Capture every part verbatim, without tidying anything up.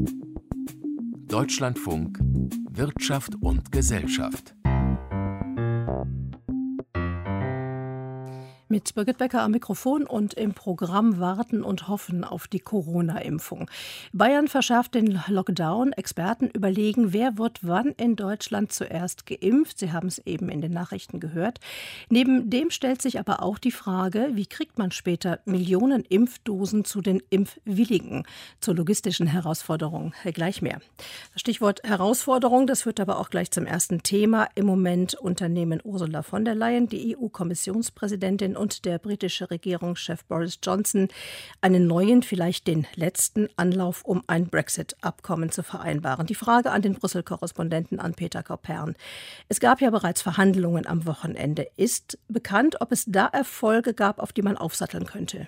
Deutschlandfunk Wirtschaft und Gesellschaft. Mit Birgit Becker am Mikrofon und im Programm Warten und Hoffen auf die Corona-Impfung. Bayern verschärft den Lockdown. Experten überlegen, wer wird wann in Deutschland zuerst geimpft. Sie haben es eben in den Nachrichten gehört. Neben dem stellt sich aber auch die Frage, wie kriegt man später Millionen Impfdosen zu den Impfwilligen? Zur logistischen Herausforderung gleich mehr. Das Stichwort Herausforderung, das führt aber auch gleich zum ersten Thema. Im Moment unternehmen Ursula von der Leyen, die E U-Kommissionspräsidentin, und der britische Regierungschef Boris Johnson einen neuen, vielleicht den letzten Anlauf, um ein Brexit-Abkommen zu vereinbaren. Die Frage an den Brüssel-Korrespondenten, an Peter Koppern. Es gab ja bereits Verhandlungen am Wochenende. Ist bekannt, ob es da Erfolge gab, auf die man aufsatteln könnte?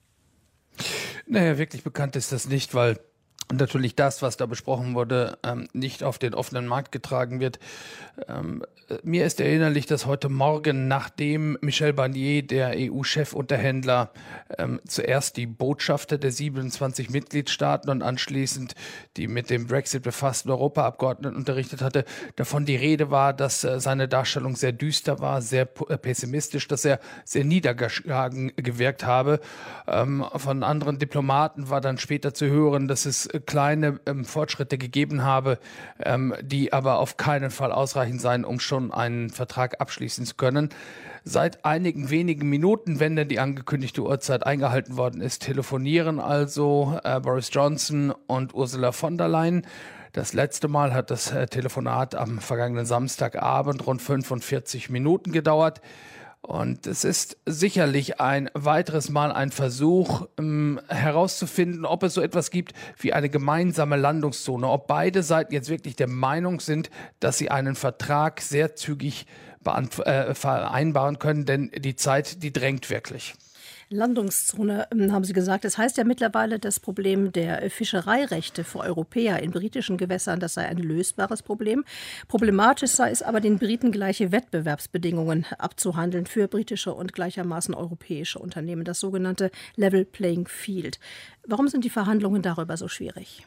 Naja, wirklich bekannt ist das nicht, weil natürlich das, was da besprochen wurde, ähm, nicht auf den offenen Markt getragen wird. Ähm, mir ist erinnerlich, dass heute Morgen, nachdem Michel Barnier, der E U-Chefunterhändler, ähm, zuerst die Botschafter der siebenundzwanzig Mitgliedstaaten und anschließend die mit dem Brexit befassten Europaabgeordneten unterrichtet hatte, davon die Rede war, dass äh, seine Darstellung sehr düster war, sehr äh, pessimistisch, dass er sehr niedergeschlagen gewirkt habe. Ähm, von anderen Diplomaten war dann später zu hören, dass es kleine ähm, Fortschritte gegeben habe, ähm, die aber auf keinen Fall ausreichend seien, um schon einen Vertrag abschließen zu können. Seit einigen wenigen Minuten, wenn denn die angekündigte Uhrzeit eingehalten worden ist, telefonieren also äh, Boris Johnson und Ursula von der Leyen. Das letzte Mal hat das äh, Telefonat am vergangenen Samstagabend rund fünfundvierzig Minuten gedauert. Und es ist sicherlich ein weiteres Mal ein Versuch, ähm, herauszufinden, ob es so etwas gibt wie eine gemeinsame Landungszone, ob beide Seiten jetzt wirklich der Meinung sind, dass sie einen Vertrag sehr zügig beant- äh, vereinbaren können, denn die Zeit, die drängt wirklich. Landungszone, haben Sie gesagt. Das heißt ja mittlerweile, das Problem der Fischereirechte für Europäer in britischen Gewässern, das sei ein lösbares Problem. Problematisch sei es aber, den Briten gleiche Wettbewerbsbedingungen abzuhandeln für britische und gleichermaßen europäische Unternehmen, das sogenannte Level Playing Field. Warum sind die Verhandlungen darüber so schwierig?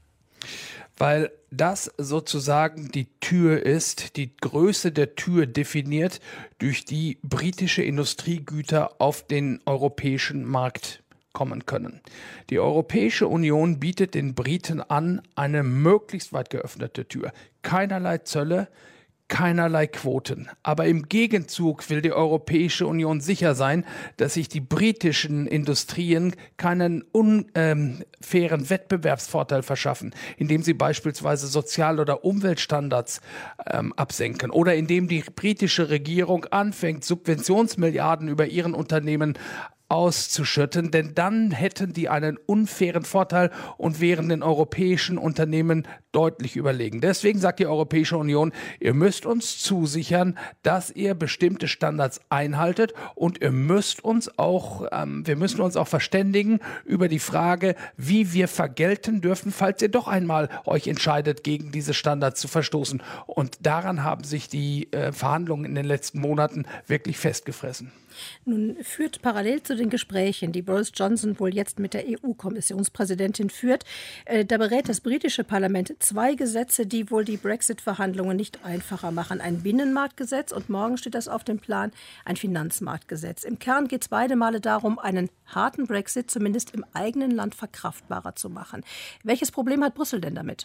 Weil das sozusagen die Tür ist, die Größe der Tür definiert, durch die britische Industriegüter auf den europäischen Markt kommen können. Die Europäische Union bietet den Briten an eine möglichst weit geöffnete Tür. Keinerlei Zölle, keinerlei Quoten. Aber im Gegenzug will die Europäische Union sicher sein, dass sich die britischen Industrien keinen unfairen ähm, Wettbewerbsvorteil verschaffen, indem sie beispielsweise Sozial- oder Umweltstandards ähm, absenken oder indem die britische Regierung anfängt, Subventionsmilliarden über ihren Unternehmen auszuschütten, denn dann hätten die einen unfairen Vorteil und wären den europäischen Unternehmen deutlich überlegen. Deswegen sagt die Europäische Union, ihr müsst uns zusichern, dass ihr bestimmte Standards einhaltet und ihr müsst uns auch, ähm, wir müssen uns auch verständigen über die Frage, wie wir vergelten dürfen, falls ihr doch einmal euch entscheidet, gegen diese Standards zu verstoßen. Und daran haben sich die äh, Verhandlungen in den letzten Monaten wirklich festgefressen. Nun führt parallel zu den Gesprächen, die Boris Johnson wohl jetzt mit der E U-Kommissionspräsidentin führt, äh, da berät das britische Parlament zwei Gesetze, die wohl die Brexit-Verhandlungen nicht einfacher machen. Ein Binnenmarktgesetz und morgen steht das auf dem Plan, ein Finanzmarktgesetz. Im Kern geht es beide Male darum, einen harten Brexit zumindest im eigenen Land verkraftbarer zu machen. Welches Problem hat Brüssel denn damit?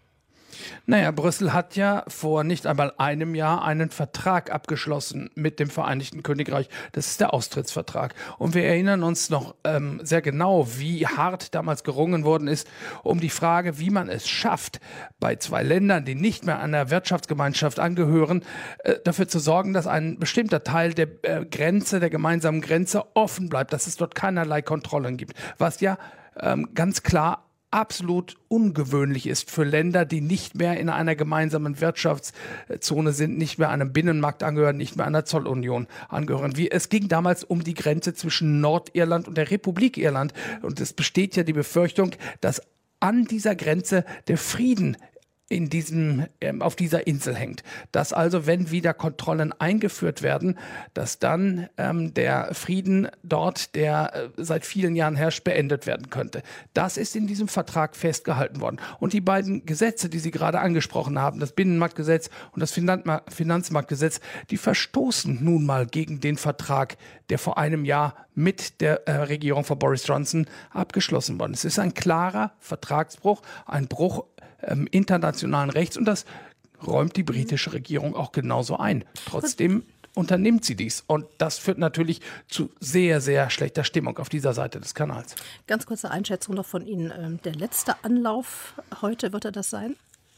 Naja, Brüssel hat ja vor nicht einmal einem Jahr einen Vertrag abgeschlossen mit dem Vereinigten Königreich. Das ist der Austrittsvertrag. Und wir erinnern uns noch ähm, sehr genau, wie hart damals gerungen worden ist, um die Frage, wie man es schafft, bei zwei Ländern, die nicht mehr einer Wirtschaftsgemeinschaft angehören, äh, dafür zu sorgen, dass ein bestimmter Teil der äh, Grenze, der gemeinsamen Grenze offen bleibt, dass es dort keinerlei Kontrollen gibt. Was ja ähm, ganz klar absolut ungewöhnlich ist für Länder, die nicht mehr in einer gemeinsamen Wirtschaftszone sind, nicht mehr einem Binnenmarkt angehören, nicht mehr einer Zollunion angehören. Wie, es ging damals um die Grenze zwischen Nordirland und der Republik Irland. Und es besteht ja die Befürchtung, dass an dieser Grenze der Frieden in diesem, ähm, auf dieser Insel hängt. Dass also, wenn wieder Kontrollen eingeführt werden, dass dann ähm, der Frieden dort, der äh, seit vielen Jahren herrscht, beendet werden könnte. Das ist in diesem Vertrag festgehalten worden. Und die beiden Gesetze, die Sie gerade angesprochen haben, das Binnenmarktgesetz und das Finanzma- Finanzmarktgesetz, die verstoßen nun mal gegen den Vertrag, der vor einem Jahr mit der äh, Regierung von Boris Johnson abgeschlossen worden ist. Es ist ein klarer Vertragsbruch, ein Bruch ähm, internationalen Rechts und das räumt die britische Regierung auch genauso ein. Trotzdem unternimmt sie dies und das führt natürlich zu sehr, sehr schlechter Stimmung auf dieser Seite des Kanals. Ganz kurze Einschätzung noch von Ihnen. Der letzte Anlauf heute, wird er das sein?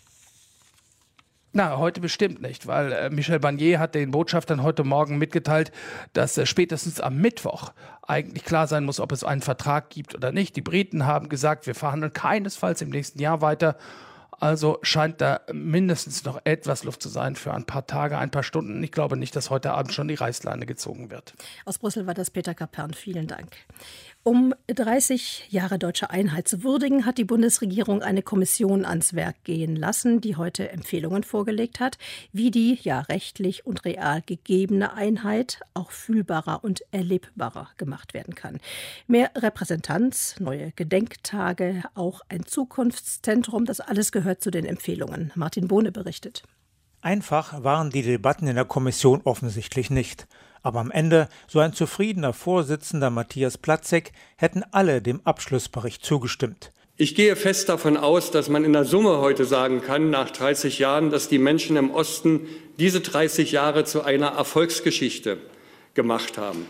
Na, heute bestimmt nicht, weil äh, Michel Barnier hat den Botschaftern heute Morgen mitgeteilt, dass äh, spätestens am Mittwoch eigentlich klar sein muss, ob es einen Vertrag gibt oder nicht. Die Briten haben gesagt, wir verhandeln keinesfalls im nächsten Jahr weiter. Also scheint da mindestens noch etwas Luft zu sein für ein paar Tage, ein paar Stunden. Ich glaube nicht, dass heute Abend schon die Reißleine gezogen wird. Aus Brüssel war das Peter Kapern. Vielen Dank. Um dreißig Jahre deutsche Einheit zu würdigen, hat die Bundesregierung eine Kommission ans Werk gehen lassen, die heute Empfehlungen vorgelegt hat, wie die ja rechtlich und real gegebene Einheit auch fühlbarer und erlebbarer gemacht werden kann. Mehr Repräsentanz, neue Gedenktage, auch ein Zukunftszentrum, das alles gehört zu den Empfehlungen. Martin Bohne berichtet. Einfach waren die Debatten in der Kommission offensichtlich nicht. Aber am Ende, so ein zufriedener Vorsitzender Matthias Platzek, hätten alle dem Abschlussbericht zugestimmt. Ich gehe fest davon aus, dass man in der Summe heute sagen kann, nach dreißig Jahren, dass die Menschen im Osten diese dreißig Jahre zu einer Erfolgsgeschichte gemacht haben.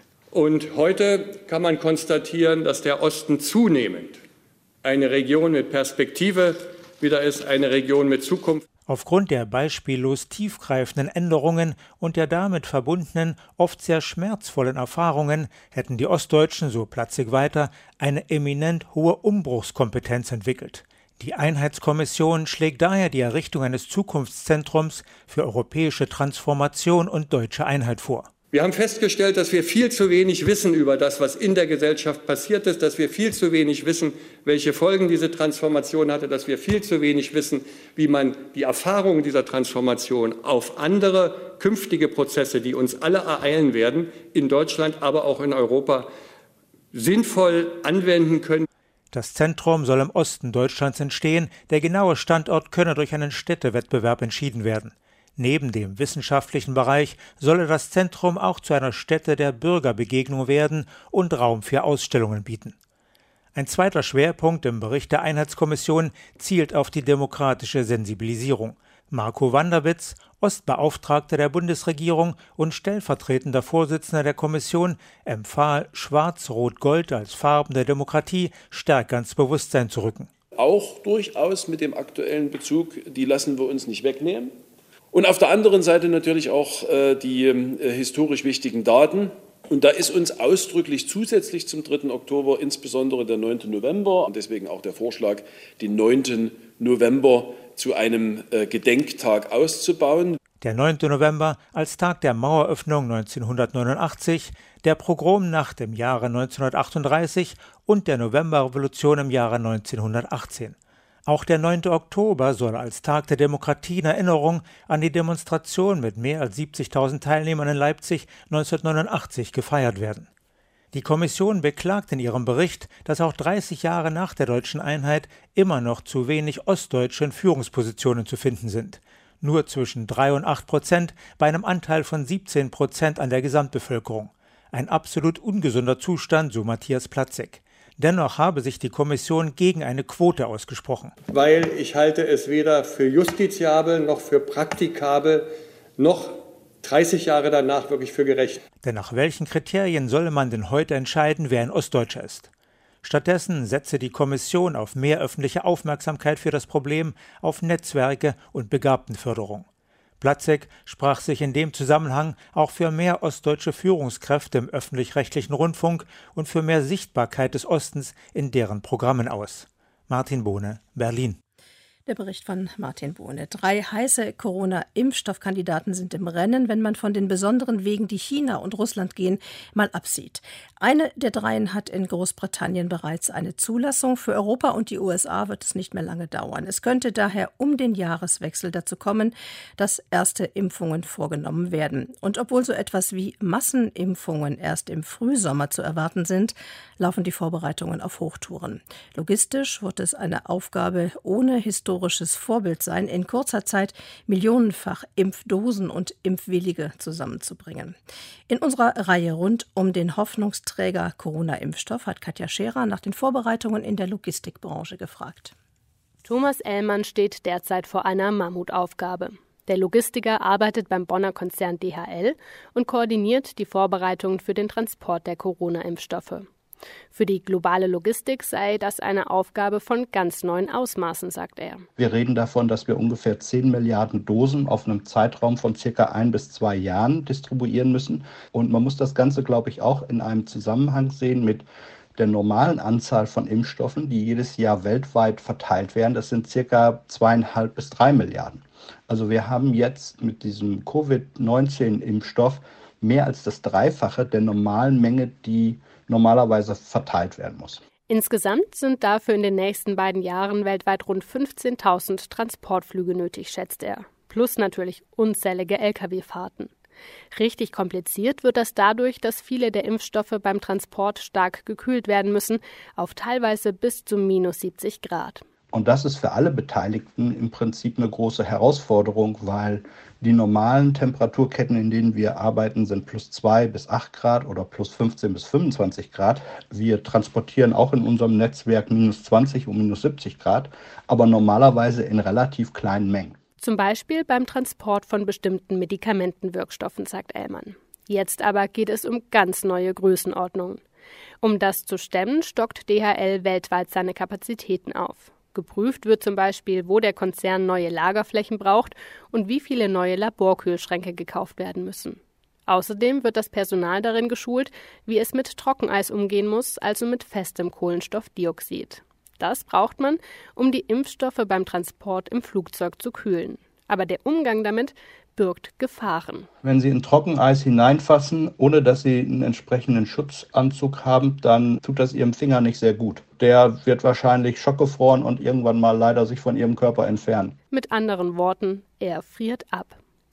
Und heute kann man konstatieren, dass der Osten zunehmend eine Region mit Perspektive wieder ist, eine Region mit Zukunft. Aufgrund der beispiellos tiefgreifenden Änderungen und der damit verbundenen, oft sehr schmerzvollen Erfahrungen hätten die Ostdeutschen, so Platzek weiter, eine eminent hohe Umbruchskompetenz entwickelt. Die Einheitskommission schlägt daher die Errichtung eines Zukunftszentrums für europäische Transformation und deutsche Einheit vor. Wir haben festgestellt, dass wir viel zu wenig wissen über das, was in der Gesellschaft passiert ist, dass wir viel zu wenig wissen, welche Folgen diese Transformation hatte, dass wir viel zu wenig wissen, wie man die Erfahrungen dieser Transformation auf andere künftige Prozesse, die uns alle ereilen werden, in Deutschland, aber auch in Europa, sinnvoll anwenden können. Das Zentrum soll im Osten Deutschlands entstehen. Der genaue Standort könne durch einen Städtewettbewerb entschieden werden. Neben dem wissenschaftlichen Bereich solle das Zentrum auch zu einer Stätte der Bürgerbegegnung werden und Raum für Ausstellungen bieten. Ein zweiter Schwerpunkt im Bericht der Einheitskommission zielt auf die demokratische Sensibilisierung. Marco Wanderwitz, Ostbeauftragter der Bundesregierung und stellvertretender Vorsitzender der Kommission, empfahl, Schwarz-Rot-Gold als Farben der Demokratie stärker ins Bewusstsein zu rücken. Auch durchaus mit dem aktuellen Bezug, die lassen wir uns nicht wegnehmen. Und auf der anderen Seite natürlich auch äh, die äh, historisch wichtigen Daten. Und da ist uns ausdrücklich zusätzlich zum dritten Oktober insbesondere der neunte November und deswegen auch der Vorschlag, den neunten November zu einem äh, Gedenktag auszubauen. Der neunte November als Tag der Maueröffnung neunzehnhundertneunundachtzig, der Pogromnacht im Jahre neunzehnhundertachtunddreißig und der Novemberrevolution im Jahre neunzehnhundertachtzehn. Auch der neunte Oktober soll als Tag der Demokratie in Erinnerung an die Demonstration mit mehr als siebzigtausend Teilnehmern in Leipzig neunzehnhundertneunundachtzig gefeiert werden. Die Kommission beklagt in ihrem Bericht, dass auch dreißig Jahre nach der deutschen Einheit immer noch zu wenig Ostdeutsche in Führungspositionen zu finden sind. Nur zwischen drei und acht Prozent bei einem Anteil von siebzehn Prozent an der Gesamtbevölkerung. Ein absolut ungesunder Zustand, so Matthias Platzek. Dennoch habe sich die Kommission gegen eine Quote ausgesprochen. Weil ich halte es weder für justiziabel noch für praktikabel noch dreißig Jahre danach wirklich für gerecht. Denn nach welchen Kriterien solle man denn heute entscheiden, wer ein Ostdeutscher ist? Stattdessen setze die Kommission auf mehr öffentliche Aufmerksamkeit für das Problem, auf Netzwerke und Begabtenförderung. Platzek sprach sich in dem Zusammenhang auch für mehr ostdeutsche Führungskräfte im öffentlich-rechtlichen Rundfunk und für mehr Sichtbarkeit des Ostens in deren Programmen aus. Martin Bohne, Berlin. Der Bericht von Martin Bohne. Drei heiße Corona-Impfstoffkandidaten sind im Rennen, wenn man von den besonderen Wegen, die China und Russland gehen, mal absieht. Eine der dreien hat in Großbritannien bereits eine Zulassung. Für Europa und die U S A wird es nicht mehr lange dauern. Es könnte daher um den Jahreswechsel dazu kommen, dass erste Impfungen vorgenommen werden. Und obwohl so etwas wie Massenimpfungen erst im Frühsommer zu erwarten sind, laufen die Vorbereitungen auf Hochtouren. Logistisch wird es eine Aufgabe ohne historisches Vorbild sein, in kurzer Zeit millionenfach Impfdosen und Impfwillige zusammenzubringen. In unserer Reihe rund um den Hoffnungsträger Corona-Impfstoff hat Katja Scherer nach den Vorbereitungen in der Logistikbranche gefragt. Thomas Ellmann steht derzeit vor einer Mammutaufgabe. Der Logistiker arbeitet beim Bonner Konzern D H L und koordiniert die Vorbereitungen für den Transport der Corona-Impfstoffe. Für die globale Logistik sei das eine Aufgabe von ganz neuen Ausmaßen, sagt er. Wir reden davon, dass wir ungefähr zehn Milliarden Dosen auf einem Zeitraum von circa ein bis zwei Jahren distribuieren müssen. Und man muss das Ganze, glaube ich, auch in einem Zusammenhang sehen mit der normalen Anzahl von Impfstoffen, die jedes Jahr weltweit verteilt werden. Das sind circa zweieinhalb bis drei Milliarden. Also wir haben jetzt mit diesem Covid neunzehn Impfstoff mehr als das Dreifache der normalen Menge, die normalerweise verteilt werden muss. Insgesamt sind dafür in den nächsten beiden Jahren weltweit rund fünfzehntausend Transportflüge nötig, schätzt er. Plus natürlich unzählige L K W-Fahrten. Richtig kompliziert wird das dadurch, dass viele der Impfstoffe beim Transport stark gekühlt werden müssen, auf teilweise bis zu minus siebzig Grad. Und das ist für alle Beteiligten im Prinzip eine große Herausforderung, weil die normalen Temperaturketten, in denen wir arbeiten, sind plus zwei bis acht Grad oder plus fünfzehn bis fünfundzwanzig Grad. Wir transportieren auch in unserem Netzwerk minus zwanzig und minus siebzig Grad, aber normalerweise in relativ kleinen Mengen. Zum Beispiel beim Transport von bestimmten Medikamentenwirkstoffen, sagt Ellmann. Jetzt aber geht es um ganz neue Größenordnungen. Um das zu stemmen, stockt D H L weltweit seine Kapazitäten auf. Geprüft wird zum Beispiel, wo der Konzern neue Lagerflächen braucht und wie viele neue Laborkühlschränke gekauft werden müssen. Außerdem wird das Personal darin geschult, wie es mit Trockeneis umgehen muss, also mit festem Kohlenstoffdioxid. Das braucht man, um die Impfstoffe beim Transport im Flugzeug zu kühlen. Aber der Umgang damit birgt Gefahren. Wenn Sie in Trockeneis hineinfassen, ohne dass Sie einen entsprechenden Schutzanzug haben, dann tut das Ihrem Finger nicht sehr gut. Der wird wahrscheinlich schockgefroren und irgendwann mal leider sich von Ihrem Körper entfernen. Mit anderen Worten, er friert ab.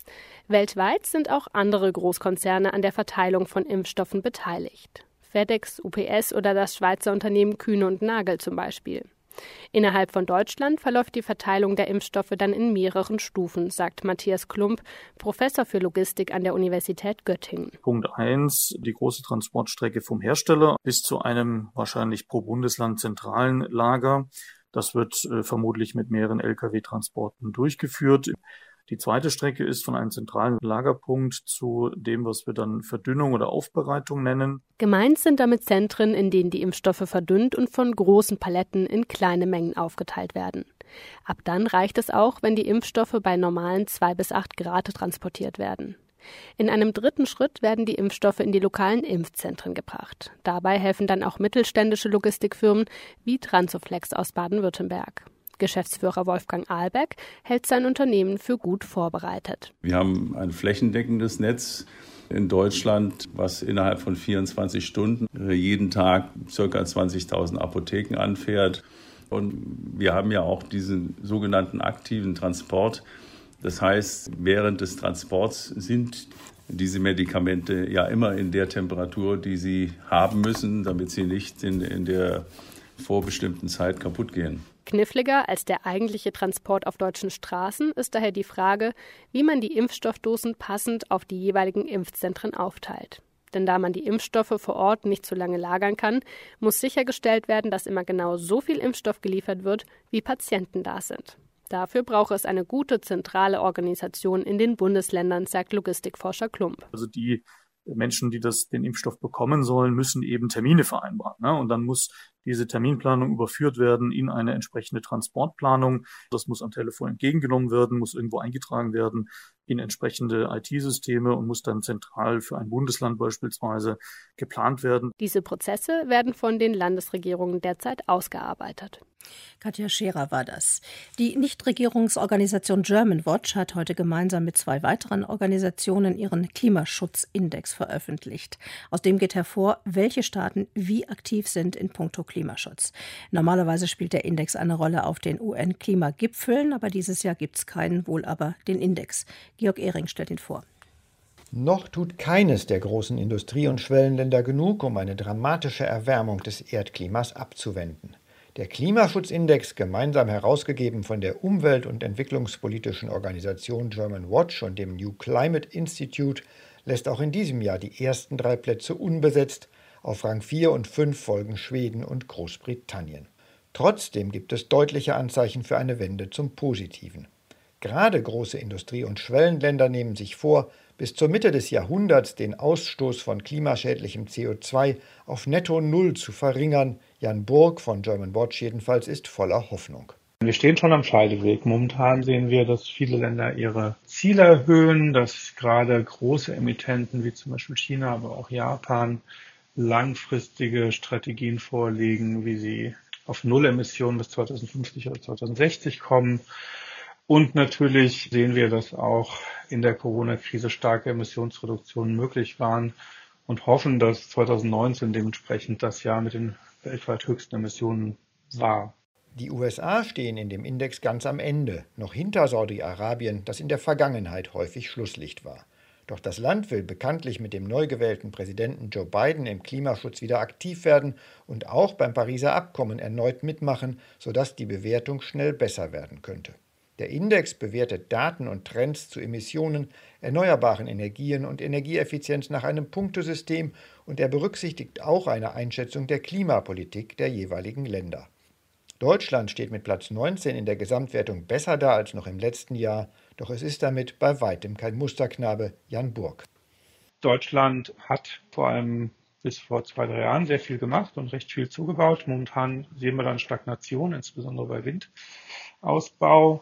Weltweit sind auch andere Großkonzerne an der Verteilung von Impfstoffen beteiligt. FedEx, U P S oder das Schweizer Unternehmen Kühne und Nagel zum Beispiel. Innerhalb von Deutschland verläuft die Verteilung der Impfstoffe dann in mehreren Stufen, sagt Matthias Klump, Professor für Logistik an der Universität Göttingen. Punkt eins, die große Transportstrecke vom Hersteller bis zu einem wahrscheinlich pro Bundesland zentralen Lager. Das wird äh, vermutlich mit mehreren L K W-Transporten durchgeführt. Die zweite Strecke ist von einem zentralen Lagerpunkt zu dem, was wir dann Verdünnung oder Aufbereitung nennen. Gemeint sind damit Zentren, in denen die Impfstoffe verdünnt und von großen Paletten in kleine Mengen aufgeteilt werden. Ab dann reicht es auch, wenn die Impfstoffe bei normalen zwei bis acht Grad transportiert werden. In einem dritten Schritt werden die Impfstoffe in die lokalen Impfzentren gebracht. Dabei helfen dann auch mittelständische Logistikfirmen wie Transoflex aus Baden-Württemberg. Geschäftsführer Wolfgang Ahlbeck hält sein Unternehmen für gut vorbereitet. Wir haben ein flächendeckendes Netz in Deutschland, was innerhalb von vierundzwanzig Stunden jeden Tag ca. zwanzigtausend Apotheken anfährt. Und wir haben ja auch diesen sogenannten aktiven Transport. Das heißt, während des Transports sind diese Medikamente ja immer in der Temperatur, die sie haben müssen, damit sie nicht in, in der vorbestimmten Zeit kaputt gehen. Kniffliger als der eigentliche Transport auf deutschen Straßen ist daher die Frage, wie man die Impfstoffdosen passend auf die jeweiligen Impfzentren aufteilt. Denn da man die Impfstoffe vor Ort nicht zu lange lagern kann, muss sichergestellt werden, dass immer genau so viel Impfstoff geliefert wird, wie Patienten da sind. Dafür brauche es eine gute zentrale Organisation in den Bundesländern, sagt Logistikforscher Klump. Also die Menschen, die das, den Impfstoff bekommen sollen, müssen eben Termine vereinbaren. Ne? Und dann muss diese Terminplanung überführt werden in eine entsprechende Transportplanung. Das muss am Telefon entgegengenommen werden, muss irgendwo eingetragen werden. in entsprechende I T-Systeme und muss dann zentral für ein Bundesland beispielsweise geplant werden. Diese Prozesse werden von den Landesregierungen derzeit ausgearbeitet. Katja Scherer war das. Die Nichtregierungsorganisation Germanwatch hat heute gemeinsam mit zwei weiteren Organisationen ihren Klimaschutzindex veröffentlicht. Aus dem geht hervor, welche Staaten wie aktiv sind in puncto Klimaschutz. Normalerweise spielt der Index eine Rolle auf den U N-Klimagipfeln, aber dieses Jahr gibt es keinen, wohl aber den Index. Georg Ehring stellt ihn vor. Noch tut keines der großen Industrie- und Schwellenländer genug, um eine dramatische Erwärmung des Erdklimas abzuwenden. Der Klimaschutzindex, gemeinsam herausgegeben von der umwelt- und entwicklungspolitischen Organisation Germanwatch und dem New Climate Institute, lässt auch in diesem Jahr die ersten drei Plätze unbesetzt. Auf Rang vier und fünf folgen Schweden und Großbritannien. Trotzdem gibt es deutliche Anzeichen für eine Wende zum Positiven. Gerade große Industrie- und Schwellenländer nehmen sich vor, bis zur Mitte des Jahrhunderts den Ausstoß von klimaschädlichem C O zwei auf netto Null zu verringern. Jan Burg von Germanwatch jedenfalls ist voller Hoffnung. Wir stehen schon am Scheideweg. Momentan sehen wir, dass viele Länder ihre Ziele erhöhen, dass gerade große Emittenten wie zum Beispiel China, aber auch Japan langfristige Strategien vorlegen, wie sie auf Null-Emissionen bis zweitausendfünfzig oder zweitausendsechzig kommen. Und natürlich sehen wir, dass auch in der Corona-Krise starke Emissionsreduktionen möglich waren und hoffen, dass zweitausendneunzehn dementsprechend das Jahr mit den weltweit höchsten Emissionen war. Die U S A stehen in dem Index ganz am Ende, noch hinter Saudi-Arabien, das in der Vergangenheit häufig Schlusslicht war. Doch das Land will bekanntlich mit dem neu gewählten Präsidenten Joe Biden im Klimaschutz wieder aktiv werden und auch beim Pariser Abkommen erneut mitmachen, sodass die Bewertung schnell besser werden könnte. Der Index bewertet Daten und Trends zu Emissionen, erneuerbaren Energien und Energieeffizienz nach einem Punktesystem und er berücksichtigt auch eine Einschätzung der Klimapolitik der jeweiligen Länder. Deutschland steht mit Platz neunzehn in der Gesamtwertung besser da als noch im letzten Jahr, doch es ist damit bei weitem kein Musterknabe. Jan Burg. Deutschland hat vor allem bis vor zwei, drei Jahren sehr viel gemacht und recht viel zugebaut. Momentan sehen wir dann Stagnation, insbesondere bei Windausbau.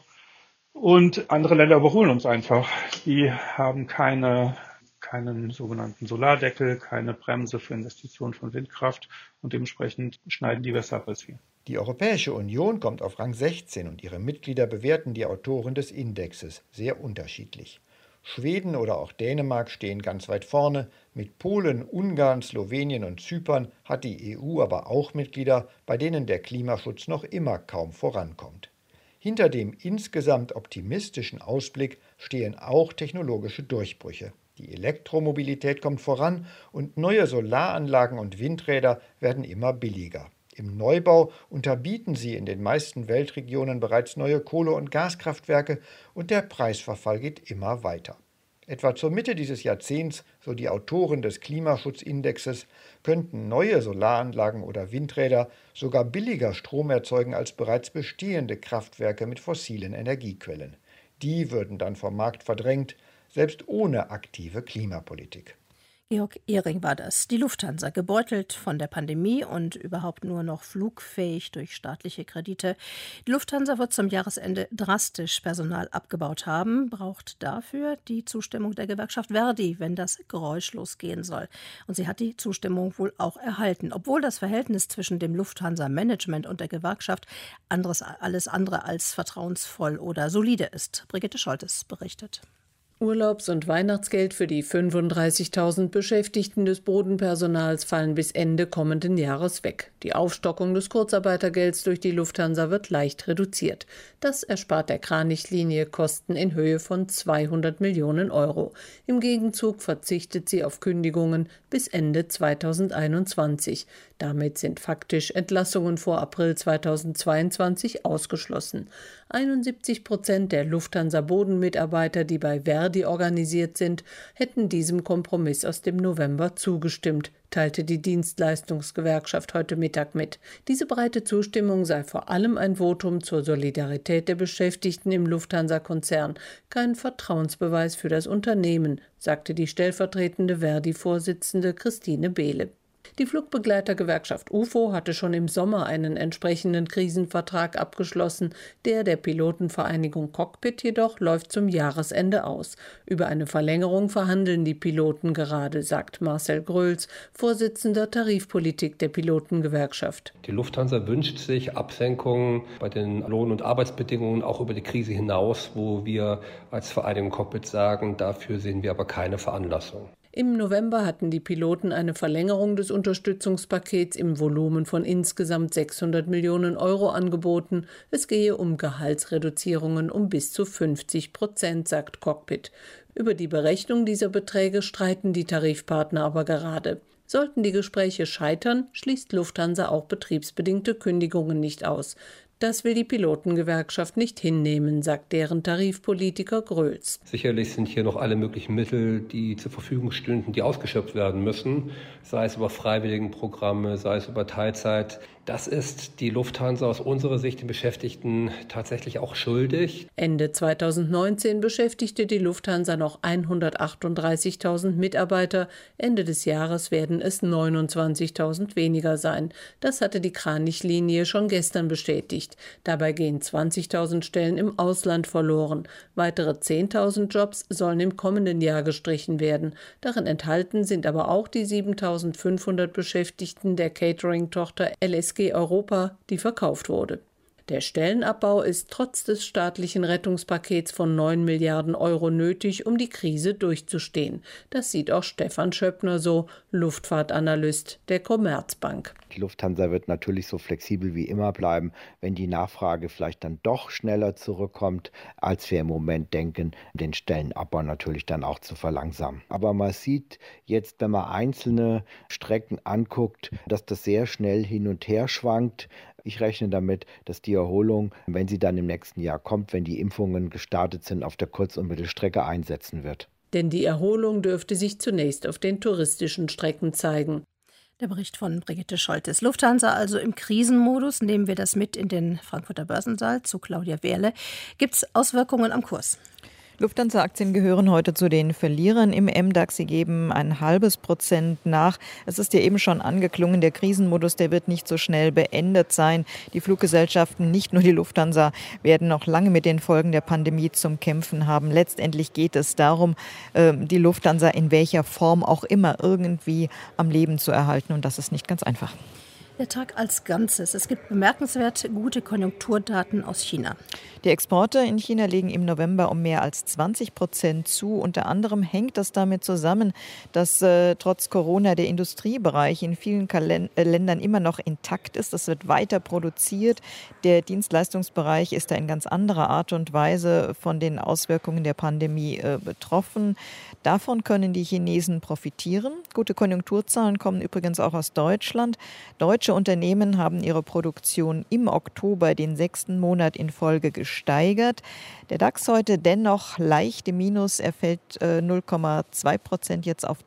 Und andere Länder überholen uns einfach. Die haben keine, keinen sogenannten Solardeckel, keine Bremse für Investitionen von Windkraft und dementsprechend schneiden die besser ab als wir. Die Europäische Union kommt auf Rang sechzehn und ihre Mitglieder bewerten die Autoren des Indexes sehr unterschiedlich. Schweden oder auch Dänemark stehen ganz weit vorne. Mit Polen, Ungarn, Slowenien und Zypern hat die E U aber auch Mitglieder, bei denen der Klimaschutz noch immer kaum vorankommt. Hinter dem insgesamt optimistischen Ausblick stehen auch technologische Durchbrüche. Die Elektromobilität kommt voran und neue Solaranlagen und Windräder werden immer billiger. Im Neubau unterbieten sie in den meisten Weltregionen bereits neue Kohle- und Gaskraftwerke und der Preisverfall geht immer weiter. Etwa zur Mitte dieses Jahrzehnts, so die Autoren des Klimaschutzindexes, könnten neue Solaranlagen oder Windräder sogar billiger Strom erzeugen als bereits bestehende Kraftwerke mit fossilen Energiequellen. Die würden dann vom Markt verdrängt, selbst ohne aktive Klimapolitik. Georg Ehring war das. Die Lufthansa, gebeutelt von der Pandemie und überhaupt nur noch flugfähig durch staatliche Kredite. Die Lufthansa wird zum Jahresende drastisch Personal abgebaut haben, braucht dafür die Zustimmung der Gewerkschaft Verdi, wenn das geräuschlos gehen soll. Und sie hat die Zustimmung wohl auch erhalten, obwohl das Verhältnis zwischen dem Lufthansa-Management und der Gewerkschaft anderes, alles andere als vertrauensvoll oder solide ist. Brigitte Scholtes berichtet. Urlaubs- und Weihnachtsgeld für die fünfunddreißigtausend Beschäftigten des Bodenpersonals fallen bis Ende kommenden Jahres weg. Die Aufstockung des Kurzarbeitergelds durch die Lufthansa wird leicht reduziert. Das erspart der Kranichlinie Kosten in Höhe von zweihundert Millionen Euro. Im Gegenzug verzichtet sie auf Kündigungen bis Ende zweitausendeinundzwanzig. Damit sind faktisch Entlassungen vor April zweitausendzweiundzwanzig ausgeschlossen. einundsiebzig Prozent der Lufthansa-Bodenmitarbeiter, die bei Verdi organisiert sind, hätten diesem Kompromiss aus dem November zugestimmt, teilte die Dienstleistungsgewerkschaft heute Mittag mit. Diese breite Zustimmung sei vor allem ein Votum zur Solidarität der Beschäftigten im Lufthansa-Konzern, kein Vertrauensbeweis für das Unternehmen, sagte die stellvertretende Verdi-Vorsitzende Christine Behle. Die Flugbegleitergewerkschaft U F O hatte schon im Sommer einen entsprechenden Krisenvertrag abgeschlossen. Der der Pilotenvereinigung Cockpit jedoch läuft zum Jahresende aus. Über eine Verlängerung verhandeln die Piloten gerade, sagt Marcel Gröls, Vorsitzender Tarifpolitik der Pilotengewerkschaft. Die Lufthansa wünscht sich Absenkungen bei den Lohn- und Arbeitsbedingungen auch über die Krise hinaus, wo wir als Vereinigung Cockpit sagen, dafür sehen wir aber keine Veranlassung. Im November hatten die Piloten eine Verlängerung des Unterstützungspakets im Volumen von insgesamt sechshundert Millionen Euro angeboten. Es gehe um Gehaltsreduzierungen um bis zu fünfzig Prozent, sagt Cockpit. Über die Berechnung dieser Beträge streiten die Tarifpartner aber gerade. Sollten die Gespräche scheitern, schließt Lufthansa auch betriebsbedingte Kündigungen nicht aus. Das will die Pilotengewerkschaft nicht hinnehmen, sagt deren Tarifpolitiker Gröls. Sicherlich sind hier noch alle möglichen Mittel, die zur Verfügung stünden, die ausgeschöpft werden müssen, sei es über Freiwilligenprogramme, sei es über Teilzeit. Das ist die Lufthansa aus unserer Sicht den Beschäftigten tatsächlich auch schuldig. Ende zweitausendneunzehn beschäftigte die Lufthansa noch hundertachtunddreißigtausend Mitarbeiter. Ende des Jahres werden es neunundzwanzigtausend weniger sein. Das hatte die Kranich-Linie schon gestern bestätigt. Dabei gehen zwanzigtausend Stellen im Ausland verloren. Weitere zehntausend Jobs sollen im kommenden Jahr gestrichen werden. Darin enthalten sind aber auch die siebentausendfünfhundert Beschäftigten der Catering-Tochter L S G Europa, die verkauft wurde. Der Stellenabbau ist trotz des staatlichen Rettungspakets von neun Milliarden Euro nötig, um die Krise durchzustehen. Das sieht auch Stefan Schöppner so, Luftfahrtanalyst der Commerzbank. Die Lufthansa wird natürlich so flexibel wie immer bleiben, wenn die Nachfrage vielleicht dann doch schneller zurückkommt, als wir im Moment denken, den Stellenabbau natürlich dann auch zu verlangsamen. Aber man sieht jetzt, wenn man einzelne Strecken anguckt, dass das sehr schnell hin und her schwankt. Ich rechne damit, dass die Erholung, wenn sie dann im nächsten Jahr kommt, wenn die Impfungen gestartet sind, auf der Kurz- und Mittelstrecke einsetzen wird. Denn die Erholung dürfte sich zunächst auf den touristischen Strecken zeigen. Der Bericht von Brigitte Scholtes. Lufthansa also im Krisenmodus. Nehmen wir das mit in den Frankfurter Börsensaal zu Claudia Wehrle. Gibt es Auswirkungen am Kurs? Lufthansa-Aktien gehören heute zu den Verlierern im M DAX. Sie geben ein halbes Prozent nach. Es ist ja eben schon angeklungen, der Krisenmodus, der wird nicht so schnell beendet sein. Die Fluggesellschaften, nicht nur die Lufthansa, werden noch lange mit den Folgen der Pandemie zum Kämpfen haben. Letztendlich geht es darum, die Lufthansa in welcher Form auch immer irgendwie am Leben zu erhalten. Und das ist nicht ganz einfach. Der Tag als Ganzes. Es gibt bemerkenswert gute Konjunkturdaten aus China. Die Exporte in China legen im November um mehr als zwanzig Prozent zu. Unter anderem hängt das damit zusammen, dass äh, trotz Corona der Industriebereich in vielen Kalen- äh, Ländern immer noch intakt ist. Es wird weiter produziert. Der Dienstleistungsbereich ist da in ganz anderer Art und Weise von den Auswirkungen der Pandemie äh, betroffen. Davon können die Chinesen profitieren. Gute Konjunkturzahlen kommen übrigens auch aus Deutschland. Deutsche Unternehmen haben ihre Produktion im Oktober den sechsten Monat in Folge gesteigert. Der DAX heute dennoch leicht im Minus. Er fällt äh, null Komma zwei Prozent jetzt auf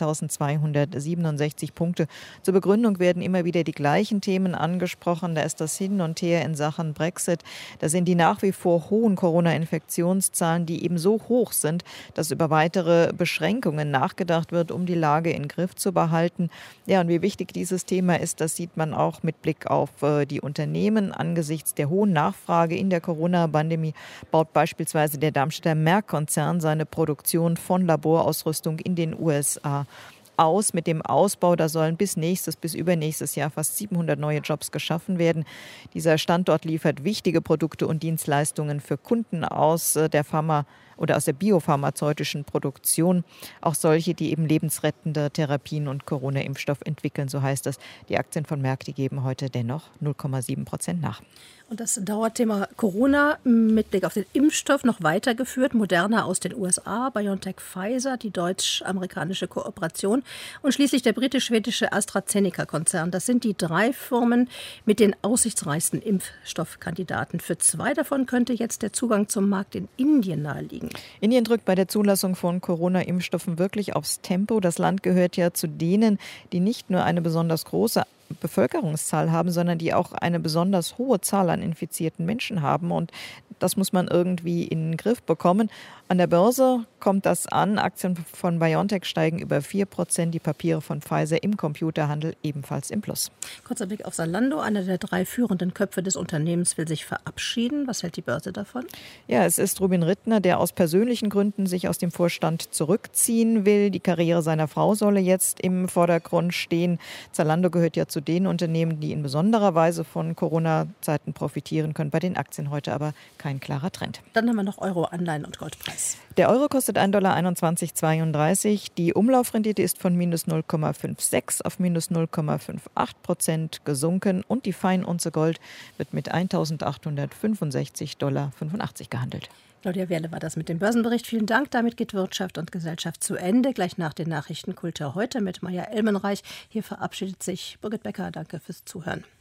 dreizehntausendzweihundertsiebenundsechzig Punkte. Zur Begründung werden immer wieder die gleichen Themen angesprochen. Da ist das Hin und Her in Sachen Brexit. Da sind die nach wie vor hohen Corona-Infektionszahlen, die eben so hoch sind, dass über weitere Beschränkungen nachgedacht wird, um die Lage in Griff zu behalten. Ja, und wie wichtig dieses Thema ist, das sieht man auch mit Blick auf äh, die Unternehmen. Angesichts der hohen Nachfrage in der Corona-Pandemie baut beispielsweise der Darmstädter Merck-Konzern seine Produktion von Laborausrüstung in den U S A aus. Mit dem Ausbau, da sollen bis nächstes, bis übernächstes Jahr fast siebenhundert neue Jobs geschaffen werden. Dieser Standort liefert wichtige Produkte und Dienstleistungen für Kunden aus der Pharma- oder aus der biopharmazeutischen Produktion. Auch solche, die eben lebensrettende Therapien und Corona-Impfstoff entwickeln, so heißt es. Die Aktien von Merck, die geben heute dennoch null Komma sieben Prozent nach. Und das Dauerthema Corona mit Blick auf den Impfstoff noch weitergeführt. Moderna aus den U S A, BioNTech, Pfizer, die deutsch-amerikanische Kooperation und schließlich der britisch-schwedische AstraZeneca-Konzern. Das sind die drei Firmen mit den aussichtsreichsten Impfstoffkandidaten. Für zwei davon könnte jetzt der Zugang zum Markt in Indien naheliegen. Indien drückt bei der Zulassung von Corona-Impfstoffen wirklich aufs Tempo. Das Land gehört ja zu denen, die nicht nur eine besonders große Bevölkerungszahl haben, sondern die auch eine besonders hohe Zahl an infizierten Menschen haben. Und das muss man irgendwie in den Griff bekommen. An der Börse kommt das an. Aktien von BioNTech steigen über vier Prozent, die Papiere von Pfizer im Computerhandel ebenfalls im Plus. Kurzer Blick auf Zalando. Einer der drei führenden Köpfe des Unternehmens will sich verabschieden. Was hält die Börse davon? Ja, es ist Rubin Rittner, der aus persönlichen Gründen sich aus dem Vorstand zurückziehen will. Die Karriere seiner Frau solle jetzt im Vordergrund stehen. Zalando gehört ja zu den Unternehmen, die in besonderer Weise von Corona-Zeiten profitieren können. Bei den Aktien heute aber kein klarer Trend. Dann haben wir noch Euro, Anleihen und Goldpreis. Der Euro kostet ein Dollar einundzwanzig Komma zweiunddreißig. Die Umlaufrendite ist von minus null Komma sechsundfünfzig auf minus null Komma achtundfünfzig Prozent gesunken. Und die Feinunze Gold wird mit eintausendachthundertfünfundsechzig Dollar fünfundachtzig gehandelt. Claudia Wehrle war das mit dem Börsenbericht. Vielen Dank. Damit geht Wirtschaft und Gesellschaft zu Ende. Gleich nach den Nachrichten Kultur heute mit Maja Elmenreich. Hier verabschiedet sich Birgit Becker. Danke fürs Zuhören.